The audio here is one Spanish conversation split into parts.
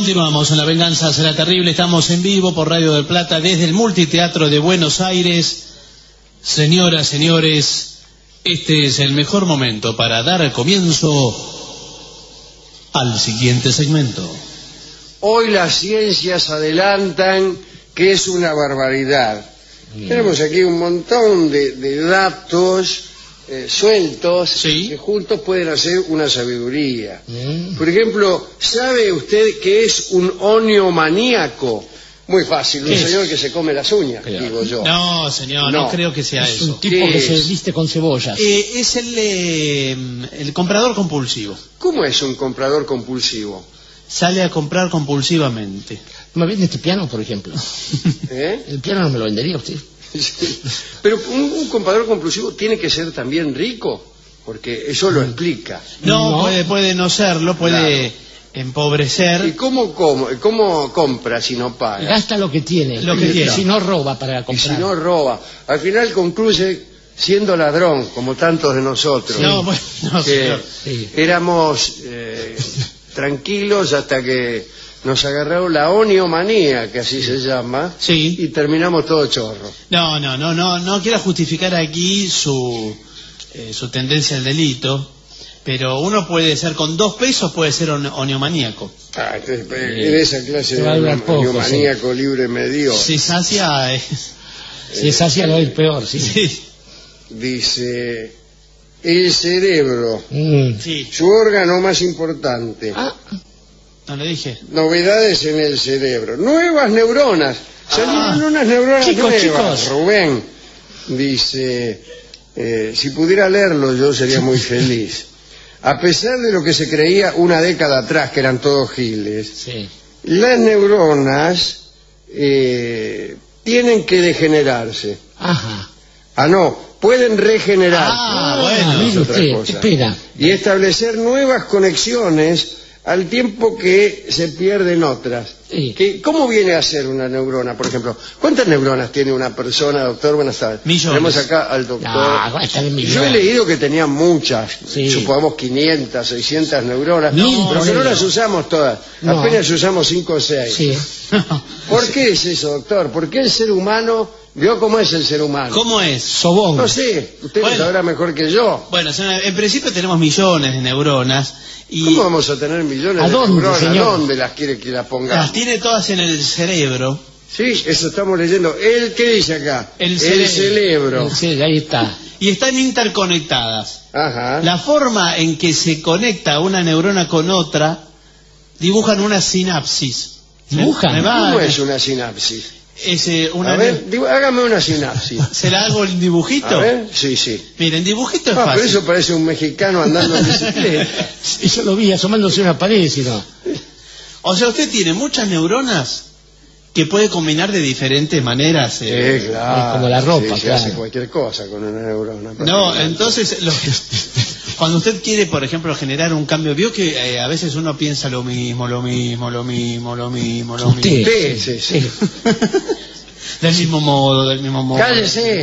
Continuamos en La Venganza Será Terrible. Estamos en vivo por Radio del Plata desde el Multiteatro de Buenos Aires. Señoras, señores, este es el mejor momento para dar comienzo al siguiente segmento. Hoy las ciencias adelantan que es una barbaridad. Tenemos aquí un montón de datos sueltos, sí, que juntos pueden hacer una sabiduría. Por ejemplo, ¿sabe usted qué es un oniomaníaco? Muy fácil, un señor que se come las uñas, digo yo. No, señor, no creo que sea es eso. Es un tipo que se viste con cebollas. Es el comprador compulsivo. ¿Cómo es un comprador compulsivo? Sale a comprar compulsivamente. ¿Me vende este piano, por ejemplo? ¿El piano no me lo vendería usted? Sí. Pero un comprador compulsivo tiene que ser también rico, porque eso lo explica. No. Puede no serlo, puede empobrecer. ¿Y cómo compra si no paga? Gasta lo que tiene. Si no roba para comprar. Y si no roba. Al final concluye siendo ladrón, como tantos de nosotros. Señor. Éramos tranquilos hasta que nos agarró la oniomanía, que así se llama, y terminamos todo chorro. No quiero justificar aquí su tendencia al delito, pero uno puede ser, con 2 pesos puede ser oniomaníaco. Entonces, en esa clase de oniomaníaco libre medio. Si sacia Si es sacia no es peor, sí. Dice, el cerebro, su órgano más importante. No le dije. Novedades en el cerebro. Nuevas neuronas. Salieron unas neuronas nuevas. Rubén dice, si pudiera leerlo yo sería muy feliz. A pesar de lo que se creía una década atrás, que eran todos giles, las neuronas tienen que degenerarse. Pueden regenerarse. Bueno, es otra cosa. Espera. Y establecer nuevas conexiones al tiempo que se pierden otras. ¿Cómo viene a ser una neurona, por ejemplo? ¿Cuántas neuronas tiene una persona, doctor? Buenas tardes. Millones. Tenemos acá al doctor. Yo he leído que tenía muchas, supongamos 500, 600 neuronas, pero que no las usamos todas. Apenas usamos 5 o 6. ¿Por qué es eso, doctor? ¿Por qué el ser humano... ¿Vio cómo es el ser humano? ¿Cómo es? Sobón. No sé, usted lo sabrá mejor que yo. Bueno, en principio tenemos millones de neuronas. ¿Cómo vamos a tener millones de neuronas? ¿A dónde las quiere que las pongamos? Las tiene todas en el cerebro. Sí, eso estamos leyendo. ¿Qué dice acá? El cerebro. Sí, ahí está. Y están interconectadas. Ajá. La forma en que se conecta una neurona con otra, dibujan una sinapsis. ¿Dibujan? ¿Cómo es una sinapsis? A ver, hágame una sinapsis. ¿Se la hago el dibujito? A ver, sí. Miren, dibujito es fácil. Pero eso parece un mexicano andando en bicicleta. Eso lo vi asomándose una pared, si no. O sea, usted tiene muchas neuronas que puede combinar de diferentes maneras. Claro. Como la ropa, se hace cualquier cosa con una neurona. No, entonces, cuando usted quiere, por ejemplo, generar un cambio, vio que a veces uno piensa lo mismo. Usted, sí. Del mismo modo. ¡Cállese!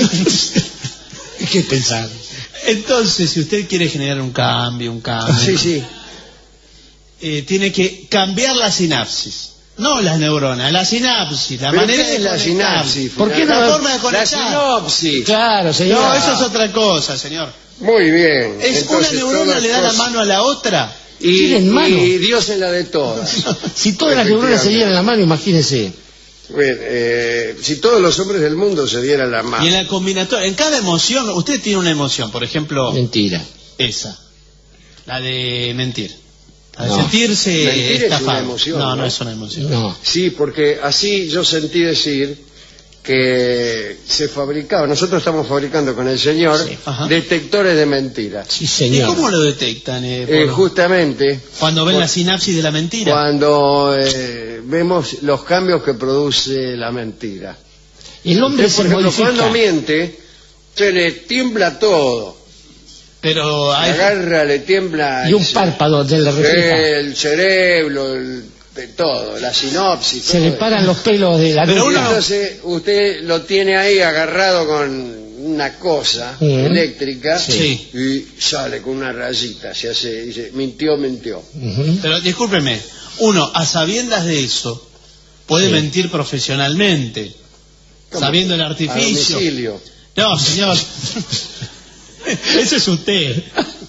¿Qué pensar? Entonces, si usted quiere generar un cambio. Sí. Tiene que cambiar la sinapsis. No las neuronas, la sinapsis, la manera de la sinapsis. ¿Por qué la forma de conectar? La sinopsis. Claro, señor. No, eso es otra cosa, señor. Muy bien. Una neurona le da la mano a la otra. Y Dios en la de todas. Si todas las neuronas se dieran la mano, imagínese. Bueno, si todos los hombres del mundo se dieran la mano. Y en la combinatoria, en cada emoción, usted tiene una emoción, por ejemplo... Mentira. Esa. La de mentir. Al sentirse estafado. No es una emoción. No. Sí, porque así yo sentí decir que se fabricaba, nosotros estamos fabricando con el señor detectores de mentiras. Sí, señor. ¿Y cómo lo detectan? Justamente. Cuando ven la sinapsis de la mentira. Cuando vemos los cambios que produce la mentira. El hombre por ejemplo, cuando miente, se le tiembla todo. Pero hay... agarra, le tiembla... Y un párpado de la refleja. El cerebro, de todo, la sinopsis. Se le paran los pelos de la nuca. Entonces usted lo tiene ahí agarrado con una cosa eléctrica y sale con una rayita, se hace, dice, mintió. Pero discúlpeme, uno, a sabiendas de eso, puede mentir profesionalmente, sabiendo el artificio. A domicilio. No, señor. Ese es usted.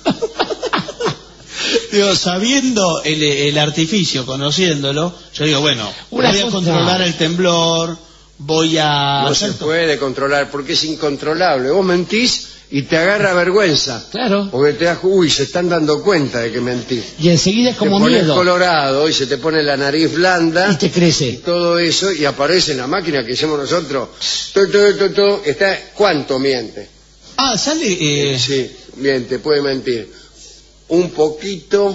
Digo, sabiendo el artificio, conociéndolo, yo digo, bueno, voy a controlar el temblor, voy a... No se puede controlar porque es incontrolable. Vos mentís y te agarra vergüenza. Claro. Porque te das, uy, se están dando cuenta de que mentís. Y enseguida es como te pones miedo. colorado y se te pone la nariz blanda. Y te crece. Y todo eso, y aparece en la máquina que hicimos nosotros. Está, ¿cuánto miente? Ah, sale... Sí, miente, puede mentir. Un poquito,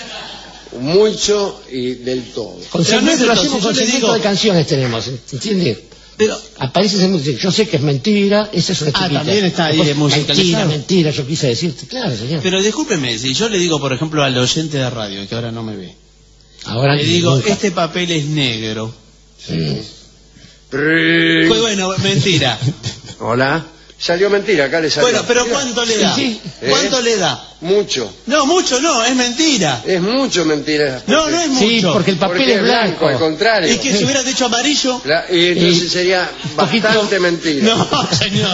mucho y del todo. Con segmento, lo hacemos con segmento de canciones tenemos, ¿entiendes? Pero aparece en música, yo sé que es mentira, esa es una chiquita. También está ahí de musicalizado. Mentira, yo quise decirte, claro, señor. Pero discúlpeme, si yo le digo, por ejemplo, al oyente de radio, que ahora no me ve, ahora le digo, nunca. este papel es negro. Sí. Pues bueno, mentira. Hola. Salió mentira, acá le salió. Bueno, pero ¿cuánto le da? Sí. ¿Cuánto le da? Mucho. No, mucho no, es mentira. Es mucho mentira. No, no es mucho. Sí, porque el papel Porque es blanco. al contrario. Es que si hubiera dicho amarillo... Y entonces sería bastante mentira. No, señor.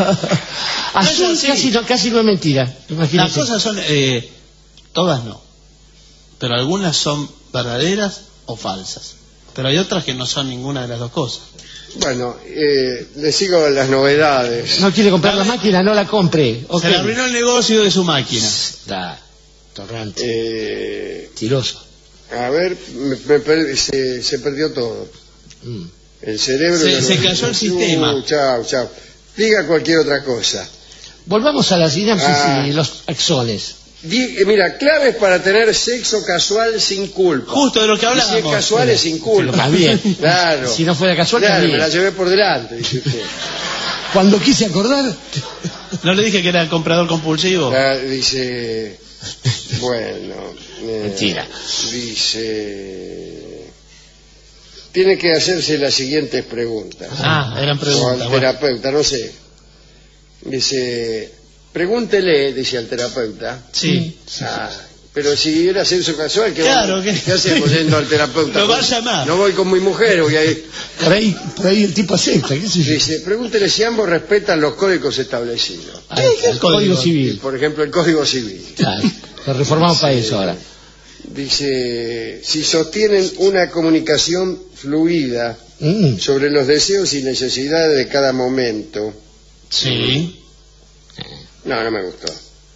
Azul así. casi no es mentira. Las Imagínate. cosas son... todas no. Pero algunas son verdaderas o falsas. Pero hay otras que no son ninguna de las dos cosas. Bueno, le sigo las novedades. No quiere comprar la máquina, no la compre. Se le arruinó el negocio de su máquina. Da, torrante. Tiroso. A ver, se perdió todo. El cerebro... Se cayó el sistema. Chao. Diga cualquier otra cosa. Volvamos a la sinapsis y los axones. Mira, claves para tener sexo casual sin culpa. Justo de lo que hablábamos. Y si es casual es sin culpa. Más bien. Claro. Si no fuera casual, claro, también. me la llevé por delante, dice usted. Cuando quise acordar... ¿No le dije que era el comprador compulsivo? Dice... Bueno... Mentira. Dice... Tiene que hacerse las siguientes preguntas. Eran preguntas. O al terapeuta, no sé. Dice... Pregúntele, dice al terapeuta. Sí. Pero si era sexo casual, ¿qué hacemos yendo al terapeuta? Lo va a llamar. No voy con mi mujer, voy a ir. Por ahí el tipo acepta, qué sé yo. Dice, pregúntele si ambos respetan los códigos establecidos. ¿Qué es el Código Civil? Por ejemplo, el Código Civil. Claro, lo reformamos para eso ahora. Dice, si sostienen una comunicación fluida sobre los deseos y necesidades de cada momento. Sí. No me gustó.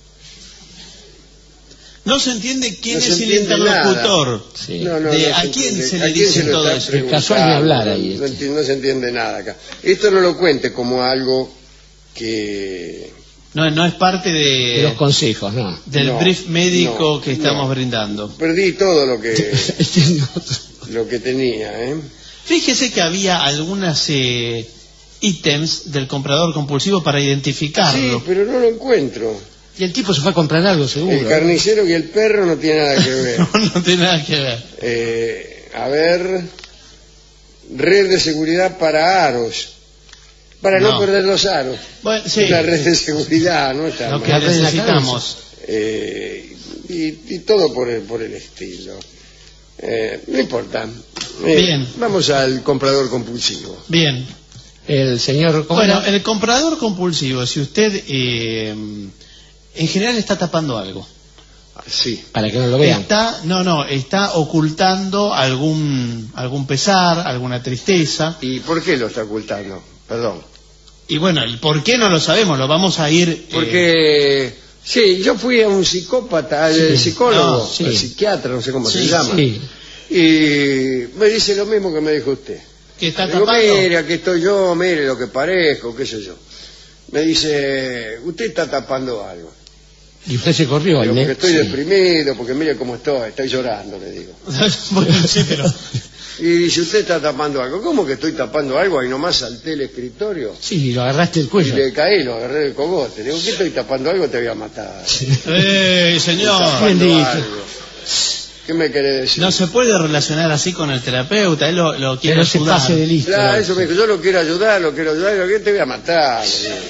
No se entiende quién No es se el entiende interlocutor. Sí. ¿A quién se le dice todo eso? Es casual ni hablar ahí. No se entiende nada acá. Esto no lo cuente como algo que... No es parte de los consejos, ¿no? Del brief médico que estamos brindando. Perdí todo lo que tenía, ¿eh? Fíjese que había algunas ítems del comprador compulsivo para identificarlo. Sí, pero no lo encuentro. Y el tipo se fue a comprar algo, seguro. El carnicero y el perro no tiene nada que ver. No tiene nada que ver. A ver... Red de seguridad para aros. Para no perder los aros. Bueno, sí. Una red de seguridad, ¿no? Está Lo mal. que necesitamos. Y todo por el estilo. No importa. Bien. Vamos al comprador compulsivo. Bien. El señor... Bueno, el comprador compulsivo, si usted en general está tapando algo. Sí. Para que no lo vean. Está ocultando algún pesar, alguna tristeza. ¿Y por qué lo está ocultando? Perdón. Y bueno, el por qué no lo sabemos, lo vamos a ir... Porque... Sí, yo fui a un psicópata, al psicólogo, al psiquiatra, no sé cómo se llama. Sí. Y me dice lo mismo que me dijo usted. ¿Que está Digo, tapando? mire, aquí estoy yo, mire lo que parezco, qué sé yo. Me dice, usted está tapando algo. Y usted se corrió, Digo, ¿eh? porque estoy deprimido, porque mire cómo estoy llorando, le digo. Bueno, sí, pero... Y dice, usted está tapando algo. ¿Cómo que estoy tapando algo? Ahí nomás salté el escritorio. Sí, lo agarraste el Y cuello. le caí, lo agarré del cogote. Le digo, ¿qué estoy tapando algo? Te voy a matar. Señor. Algo. ¿Qué me querés decir? No se puede relacionar así con el terapeuta, él lo quiere no se ayudar. pase de listo. Claro, eso me dijo, yo lo quiero ayudar, ¿qué te voy a matar?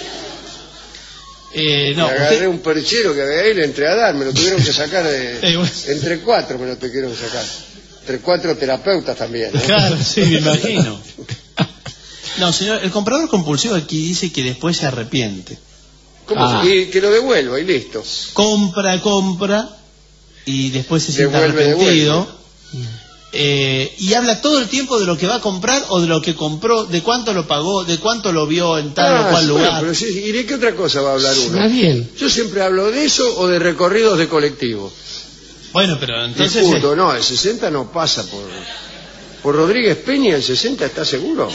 No, me agarré un perchero que había ahí, le entré a dar, me lo tuvieron que sacar entre 4, me lo tuvieron que sacar. 4 terapeutas también, ¿eh? Claro, sí, me imagino. No, señor, el comprador compulsivo aquí dice que después se arrepiente. ¿Cómo? Y que lo devuelva y listo. Compra y después se siente arrepentido. Y habla todo el tiempo de lo que va a comprar o de lo que compró, de cuánto lo pagó, de cuánto lo vio en tal o cual lugar. Pero sí, ¿y de qué otra cosa va a hablar uno? Está bien. Yo siempre hablo de eso o de recorridos de colectivo. Bueno, pero entonces... Discuto, no, el 60 no pasa por Rodríguez Peña, el 60, ¿estás seguro?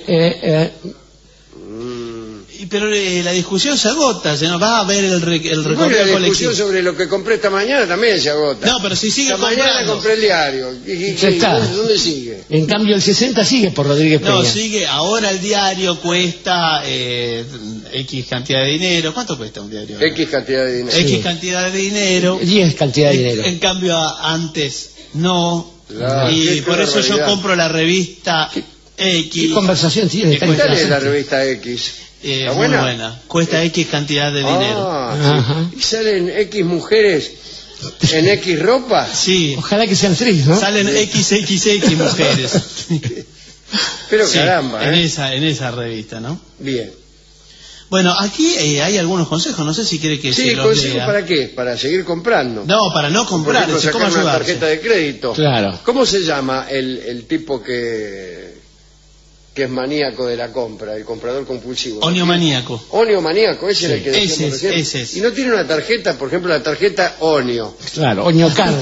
Pero la discusión se agota, señor. Va a ver el recorrido colectivo. La discusión colectivo sobre lo que compré esta mañana también se agota. No, pero si sigue esta comprando. mañana compré el diario. ¿Dónde sigue? En cambio el 60 sigue por Rodríguez Peña. No, sigue. Ahora el diario cuesta X cantidad de dinero. ¿Cuánto cuesta un diario? X cantidad de dinero. X cantidad de dinero. 10 cantidad de dinero. En cambio antes no. Claro, y por eso yo compro la revista X. ¿Qué conversación tiene? ¿Qué tal es la revista X? ¿Está buena? Muy buena. Cuesta X cantidad de dinero. Sí. ¿Y salen X mujeres en X ropa? Sí. Ojalá que sean 3, ¿no? Salen XXX mujeres. Pero sí, caramba, en esa revista, ¿no? Bien. Bueno, aquí hay algunos consejos, no sé si quiere que se los ¿consejos lea. para qué? ¿Para seguir comprando? No, para no comprar, por ejemplo, ¿cómo sacar una ayudarse? tarjeta de crédito. Claro. ¿Cómo se llama el tipo que es maníaco de la compra, el comprador compulsivo? Oniomaníaco. Oniomaníaco, ese es el que ese decíamos recién. ese es. Y no tiene una tarjeta, por ejemplo, la tarjeta Onio. Claro, Oñocar.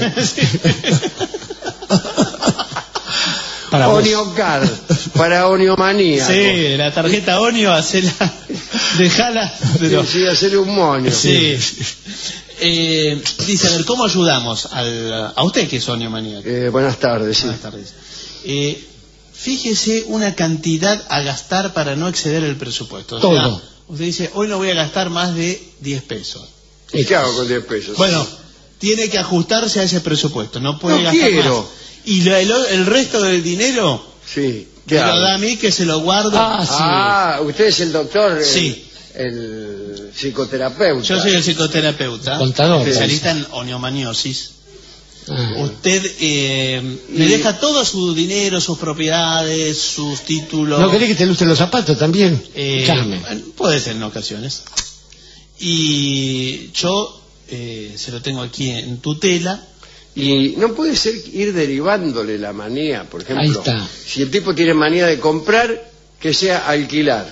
Para Oniocar, para oniomaníaco. Sí, la tarjeta Onio, dejala. Pero... Sí, hacerle un moño. Sí. Dice, a ver, ¿cómo ayudamos a usted que es oniomaníaco? Buenas tardes, sí. Buenas tardes. Fíjese una cantidad a gastar para no exceder el presupuesto. O sea, todo. Usted dice, hoy no voy a gastar más de 10 pesos. ¿Y qué hago con 10 pesos? Bueno, tiene que ajustarse a ese presupuesto, no puede gastar quiero. más. Y el resto del dinero Sí. me lo da a mí, que se lo guardo. Usted es el doctor, Sí. el psicoterapeuta. Yo soy el psicoterapeuta, Contador, especialista en oniomaniosis. Usted me deja todo su dinero, sus propiedades, sus títulos. ¿No querés que te lustren los zapatos también? Carmen. Puede ser en ocasiones. Y yo se lo tengo aquí en tutela. Y no puede ser ir derivándole la manía, por ejemplo. Ahí está. Si el tipo tiene manía de comprar, que sea alquilar.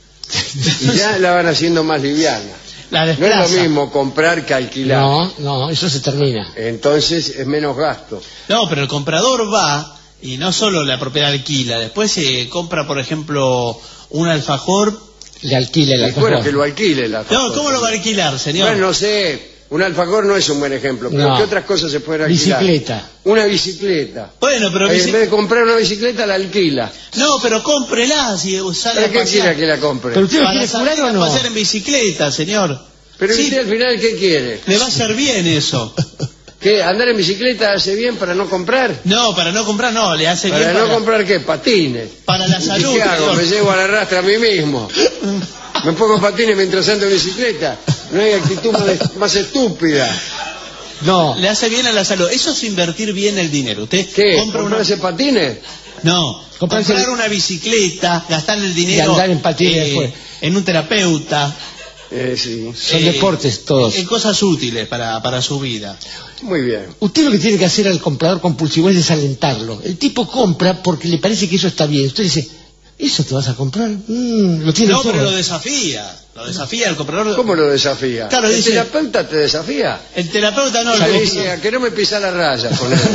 Y ya la van haciendo más liviana. La No desplaza. es lo mismo comprar que alquilar. No, eso se termina. Entonces es menos gasto. No, pero el comprador va y no solo la propiedad alquila, después se compra, por ejemplo, un alfajor. Le alquila el alfajor. Bueno, que lo alquile el alfajor. No, ¿cómo lo va a alquilar, señor? Bueno, no sé, un alfajor no es un buen ejemplo, pero No. ¿qué otras cosas se pueden alquilar? Bicicleta. Una bicicleta. Bueno, pero En vez de comprar una bicicleta, la alquila. no, pero cómprela si sale ¿Para a qué quiere pasear. que la compre? Pero usted lo Para quiere salir curar o a no. pasear en bicicleta, señor. Pero Sí, usted al final, ¿qué quiere? le va a hacer bien eso. ¿Qué? ¿Andar en bicicleta hace bien para no comprar? No, para no comprar no, le hace ¿Para bien no comprar qué? Patines. para la ¿Y salud. qué hago? señor. ¿Me llevo a la rastra a mí mismo? ¿Me pongo patines mientras ando en bicicleta? No hay actitud más estúpida. No. Le hace bien a la salud. Eso es invertir bien el dinero. Usted ¿Qué? compra una... ¿Comprarse patines? No, Comprarse- comprar una bicicleta, gastar el dinero Y andar en patines después. en un terapeuta, Sí. Son deportes todos. en cosas útiles para su vida. Muy bien. Usted lo que tiene que hacer al comprador compulsivo es desalentarlo. El tipo compra porque le parece que eso está bien. Usted dice, ¿eso te vas a comprar? Lo tiene No, todo. pero lo desafía el comprador. ¿Cómo lo desafía? Claro, ¿El dice- terapeuta te desafía? El terapeuta no. Le el- dice, ¿a que no me pisa la raya? Con él?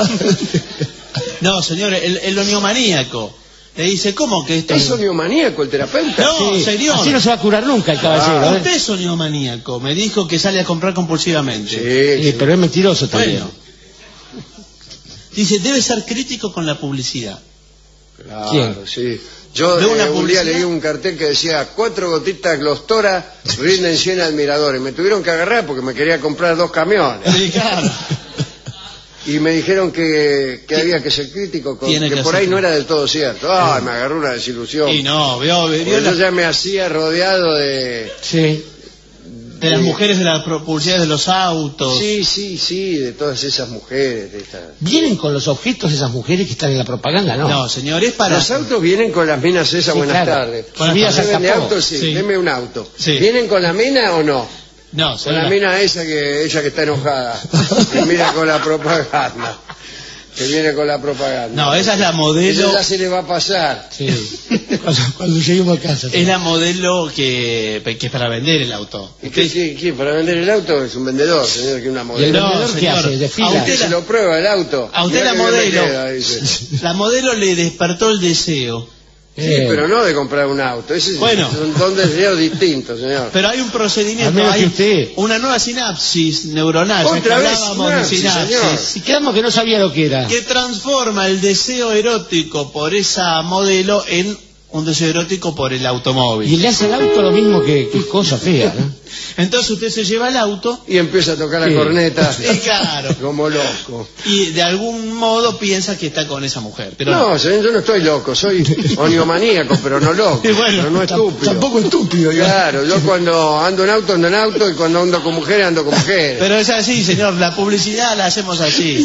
No, señor, el oniomaníaco. Le dice, ¿cómo que esto? ¿Es oniomaníaco el terapeuta? No, señor. Así no se va a curar nunca el caballero. ¿eh? Usted es oniomaníaco. Me dijo que sale a comprar compulsivamente. Sí. Pero es mentiroso también. Bueno. Dice, debe ser crítico con la publicidad. Claro, ¿Quién? sí. Yo ¿De una un día publicidad? leí un cartel que decía 4 gotitas Glostora rinden 100 admiradores. Me tuvieron que agarrar porque me quería comprar 2 camiones. Sí, claro. Y me dijeron que había que ser crítico, Tiene que que por ser ahí no crítico. era del todo cierto. Ay, me agarró una desilusión. Y no, vio Porque yo ya me hacía rodeado de De las mujeres de la publicidad de los autos. Sí, de todas esas mujeres. ¿Vienen con los objetos esas mujeres que están en la propaganda? No, señor, es para... Los autos vienen con las minas esas, Sí, buenas claro. tardes. Buenas tardes. ¿Vende autos? Sí, deme un auto. Sí. ¿Vienen con la mina o no? No, Con la mina esa que está enojada, que mira con la propaganda. Que viene con la propaganda. No, esa es la modelo... Esa ya se le va a pasar. Sí. Cuando lleguemos a casa. Es la modelo que es para vender el auto. ¿Y qué? ¿Para vender el auto? Es un vendedor, señor, que una ¿Y el modelo. vendedor qué señor. hace? ¿Desfila? A usted Se lo prueba el auto. A usted Mirá la que bien me modelo. queda, dice. La modelo le despertó el deseo. Sí, pero no de comprar un auto. Ese Bueno. son dos deseos distintos, señor. Pero hay un Al procedimiento, menos que hay usted. una nueva sinapsis neuronal. ya que Otra vez hablábamos de sinapsis, sinapsis, señor. Si quedamos que no sabía lo que era. que transforma el deseo erótico por esa modelo en un deseo erótico por el Y automóvil. le hace al auto lo mismo que cosa fea, ¿no? Entonces usted se lleva el auto Y empieza a tocar la Sí. corneta y claro, como loco. y de algún modo piensa que está con esa mujer. Pero No, señor, yo no estoy loco, soy oniomaníaco, pero no loco, Y bueno, pero no estúpido. Tampoco estúpido, Claro, yo cuando ando en auto, y cuando ando con mujeres, ando con mujeres. Pero es así, señor, la publicidad la hacemos así.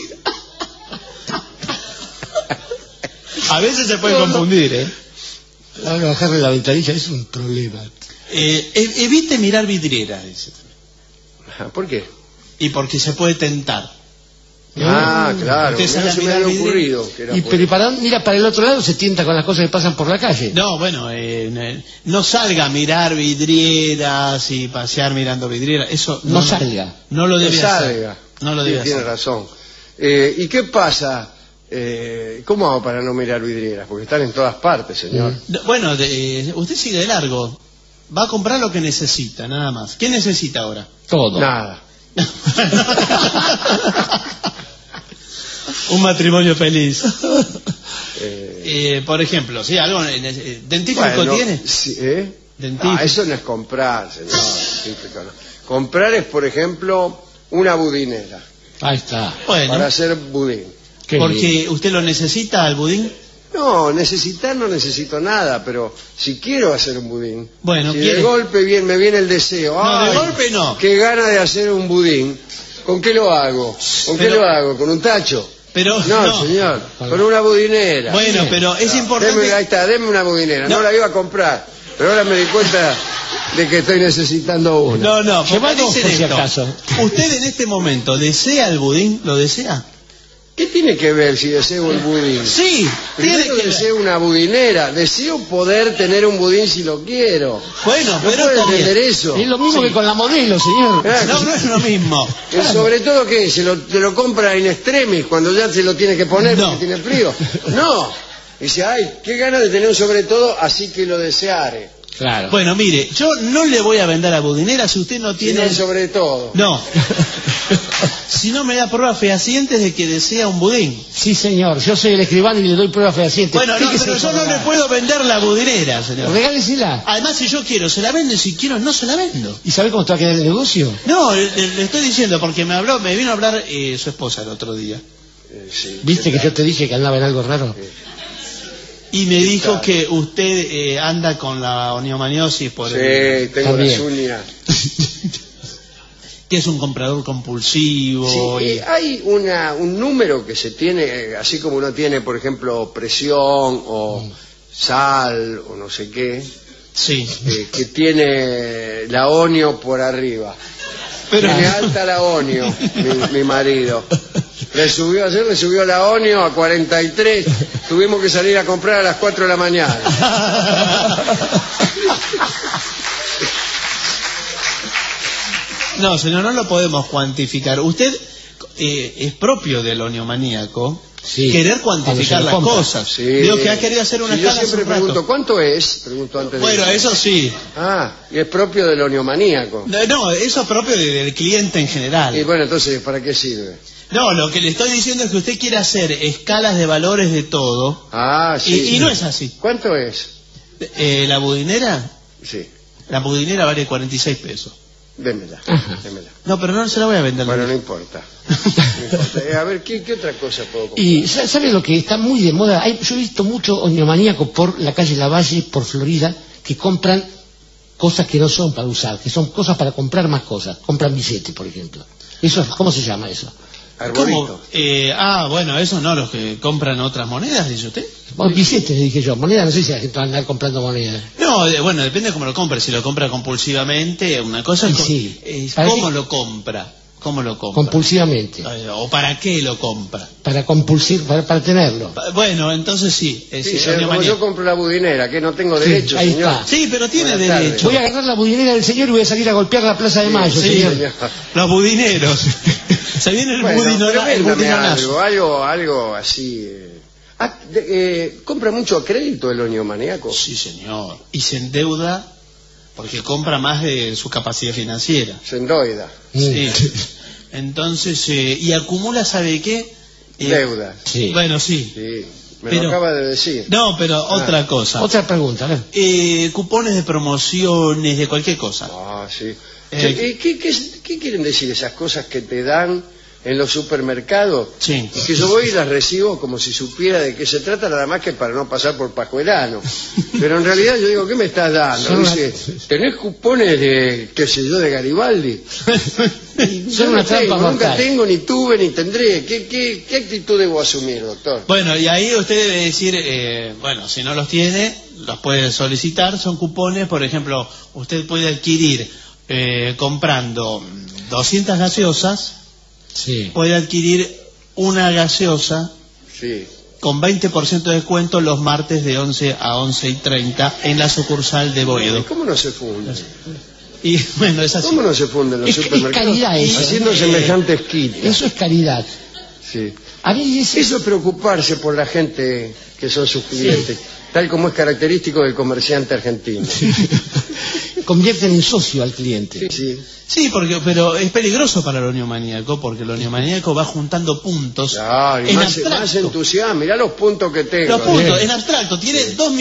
A veces se puede confundir, ¿eh? Ahora bajarle la ventanilla es un problema. Evite mirar vidrieras, dice. Ajá, ¿por qué? Y porque se puede tentar. Ah, claro, Usted sale no a se me mirar había vidrio. ocurrido que era Y por pero eso. mira para el otro lado, se tienta con las cosas que pasan por la calle. No, bueno, no salga a mirar vidrieras y pasear mirando vidrieras. Eso No salga. No lo debe Que hacer. salga. No lo Sí, debe tiene hacer. razón. ¿Y qué pasa? ¿Cómo hago para no mirar vidrieras? Porque están en todas partes, señor. Bueno, usted sigue de largo. Va a comprar lo que necesita, nada más. ¿Qué necesita ahora? Todo. Nada. Un matrimonio feliz. Eh, Por ejemplo, ¿sí? ¿Algo dentífrico bueno, tiene? sí, Dentífrico. eso no es comprar, señor. Dentífrico no. Comprar es, por ejemplo, una budinera Ahí está. Bueno, para hacer budín. Qué porque bien. usted lo necesita al budín. No, necesitar no necesito nada, pero si quiero hacer un budín, Bueno, si ¿quiere? de golpe me viene el deseo, No, de ¡ay, golpe no. qué gana de hacer un budín! ¿Con qué lo hago? ¿Con qué Pero- lo hago? ¿Con un tacho? Pero No, señor, con una budinera. Bueno, pero es importante. Ahí está, deme una budinera. No No. la iba a comprar, pero ahora me di cuenta de que estoy necesitando una. No, Lleva dos, focalicen por si esto. acaso. ¿Usted en este momento desea el budín? ¿Lo desea? ¿Qué tiene que ver si deseo el budín? Sí, tiene Primero que deseo una budinera, deseo poder tener un budín si lo quiero. Bueno, ¿No pero puede está entender bien. eso? Es lo mismo Sí. que con la modelo, señor. No es lo mismo. Sobre todo que te lo compra in extremis cuando ya se lo tiene que poner No. porque tiene frío. No. Dice, ay, qué ganas de tener un sobre todo, así que lo deseare. Claro. Bueno, mire, yo no le voy a vender la budinera si usted no Tiene tiene... un sobre todo. No. Si no me da pruebas fehacientes de que desea un budín. Sí, señor. Yo soy el escribano y le doy pruebas fehacientes. Bueno, no, Fíjese pero yo cómo no le va. puedo vender la budinera, señor. Regálesela. Además, si yo quiero, se la vendo, y si quiero, no se la vendo. ¿Y sabe cómo te va a quedar el negocio? No, le estoy diciendo, porque me vino a hablar su esposa el otro día. Sí, ¿Viste que yo te dije que andaba en algo raro? Y me dijo que usted anda con la oniomaniosis por Sí, el... tengo las También. uñas. que es un comprador compulsivo. Sí, y... hay un número que se tiene, así como uno tiene, por ejemplo, presión o sal o no sé qué, Sí. que tiene la onio por arriba. Pero... Tiene alta la onio, mi marido. Ayer le subió la onio a 43, tuvimos que salir a comprar a las 4 de la mañana. No, señor, no lo podemos cuantificar. Usted es propio del oniomaníaco Sí. querer Cuando cuantificar se lo las compra. cosas. Sí. Digo que ha querido hacer una Sí, yo escala hace siempre un rato. pregunto, ¿cuánto es? Pregunto antes de Bueno, decir. eso sí. Ah, y es propio del oniomaníaco. No, eso es propio del cliente en general. Y bueno, entonces, ¿para qué sirve? No, lo que le estoy diciendo es que usted quiere hacer escalas de valores de todo Ah, sí. y no es así. ¿Cuánto es? La budinera vale 46 pesos. Démela, Ajá. démela. No, pero no se la voy a vender. Bueno, no importa. No importa. A ver, ¿qué otra cosa puedo comprar? Y ¿sabe lo que está muy de moda? Yo he visto mucho oniomaníaco por la calle Lavalle, por Florida, que compran cosas que no son para usar, que son cosas para comprar más cosas. Compran billetes, por ejemplo. Eso, ¿cómo se llama eso? Arbolito. Bueno, eso no, los que compran otras monedas, dice usted. Bueno, billetes, le dije yo. Moneda, no sé si la gente va a andar comprando monedas. No, bueno, depende de cómo lo compre. Si lo compra compulsivamente, una cosa es, sí. ¿cómo lo compra? ¿Cómo lo compra? Compulsivamente. ¿O para qué lo compra? Para tenerlo. Bueno, entonces sí. Sí, como yo compro la budinera, que no tengo derecho, ahí señor. está. Sí, pero tiene Buenas derecho. tardes. Voy a agarrar la budinera del señor y voy a salir a golpear la Plaza de Mayo, Sí, señor. los budineros. Se viene el budinonazo. Algo así. ¿Compra mucho a crédito el oñomaníaco? Sí, señor. Y se endeuda porque compra más de su capacidad financiera. Se endoida. Sí. Entonces, y acumula, ¿sabe qué? Deuda. Sí. Bueno, sí. Sí, lo acaba de decir. No, pero otra cosa. Otra pregunta, a ver. Cupones de promociones, de cualquier cosa. Sí. ¿Qué quieren decir esas cosas que te dan en los supermercados? Sí. Que yo voy y las recibo como si supiera de qué se trata, nada más que para no pasar por pajuelano. Pero en realidad yo digo, ¿qué me estás dando? Dice, ¿tenés cupones de, qué sé yo, de Garibaldi? Son una trampa mortal. Nunca tengo, ni tuve, ni tendré. ¿Qué actitud debo asumir, doctor? Bueno, y ahí usted debe decir, bueno, si no los tiene, los puede solicitar. Son cupones, por ejemplo, usted puede adquirir comprando 200 gaseosas, sí, puede adquirir una gaseosa, sí, con 20% de descuento los martes de 11 a 11:30 en la sucursal de Boedo. ¿Cómo no se funde? Y bueno, es así. ¿Cómo no se funden los supermercados? Es caridad eso. Haciendo semejantes kits. Eso es caridad. Sí. A mí Eso es preocuparse por la gente que son sus clientes, tal como es característico del comerciante argentino. Convierten en socio al cliente. Sí. Sí, pero es peligroso para el oñomaníaco, porque el oñomaníaco va juntando puntos Claro, y en más abstracto. entusiasmo. Mirá los puntos que tengo. Los puntos, en abstracto, tiene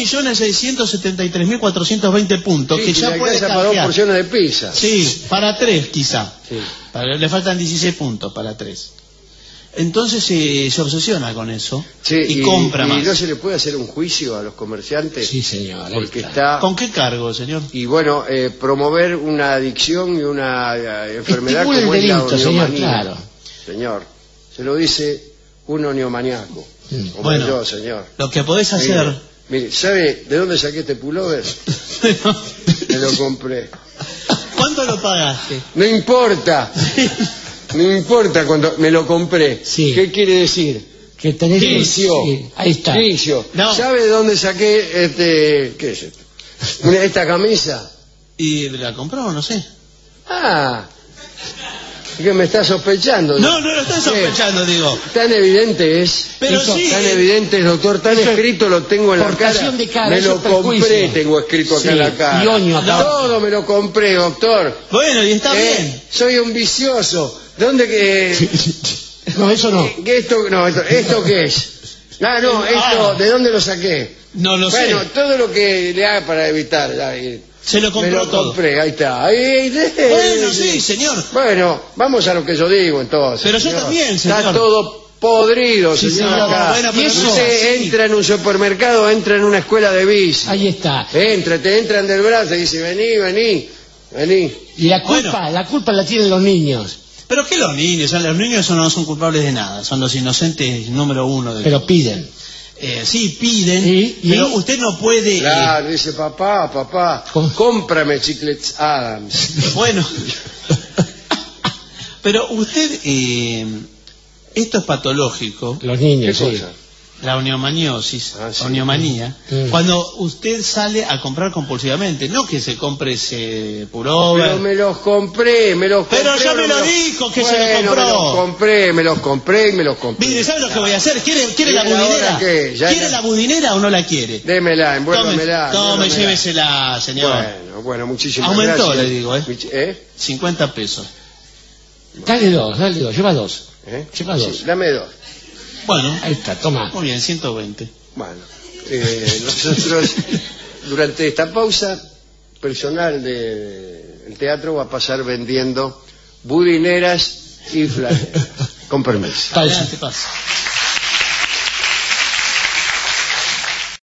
2.673.420 puntos que ya puede para dos canjear. porciones de pizza. Sí, para 3 quizá. Sí. Le faltan 16 puntos para 3. Entonces se obsesiona con eso y compra más. ¿Y no se le puede hacer un juicio a los comerciantes? Sí, señor. Porque está... ¿Con qué cargo, señor? Y bueno, promover una adicción y una enfermedad Estimula como el es la delito, señor, oñomanía. claro. Señor, se lo dice un oñomaníaco, como Bueno, yo, señor. Lo que podés hacer... Mire, ¿sabe de dónde saqué este pullover? Me lo compré. ¿Cuánto lo pagaste? No importa. No importa cuando me lo compré. Sí. ¿Qué quiere decir? Que tenés Vicio. Sí, ahí está. Vicio. No. ¿Sabe de dónde saqué ¿qué es esto? Esta camisa. ¿Y la compró? No sé. Ah, que me está sospechando. No lo estoy sospechando, digo. Tan evidente es. Pero Eso, sí. tan evidente es, doctor. Tan Eso es escrito lo tengo en la cara. portación de cara, Me eso lo es perjuicio. compré, tengo escrito acá Sí, en la cara. y oño acá. Todo me lo compré, doctor. Bueno, y está bien. Soy un vicioso. ¿Dónde que...? No, eso no. ¿Esto qué es? Esto, ¿de dónde lo saqué? No lo sé. Bueno, todo lo que le haga para evitar. Se lo Me compró lo todo. compré, ahí está. Bueno, sí, señor. Bueno, vamos a lo que yo digo entonces. Pero yo señor. también, señor. Está todo podrido, Sí, señor. señor. Acá. Bueno, pero Y no eso es usted así. entra en un supermercado, entra en una escuela de bici. Ahí está. Te entran del brazo y dice, vení. Y la culpa la tienen los niños. ¿Pero qué los niños? Los niños no son culpables de nada. Son los inocentes número uno. Pero piden. Sí, piden. ¿Y? Pero usted no puede... Claro, dice, papá, cómprame chiclets Adams. Bueno. Pero usted... esto es patológico. Los niños, ¿Qué sí. cosa? La oniomaniosis, Sí. oniomanía, cuando usted sale a comprar compulsivamente, no que se compre ese pullover. Pero me los compré. Pero ya me lo dijo que se lo compró. Me los compré. Mire, ¿sabe lo que voy a hacer? ¿Quiere ¿Y la ahora budinera? qué? ¿Quiere la budinera o no la quiere? Démela, envuélvamela. Tome, envuélvamela. llévesela, señor. Bueno, muchísimas Aumentó, gracias. le digo, 50 pesos. Dale dos, lleva dos. Lleva dos. Sí, dame dos. Bueno, Ahí está, toma. muy bien, 120. Bueno, nosotros durante esta pausa, personal del teatro va a pasar vendiendo budineras y flanelas. Con permiso. Adelante, pasa.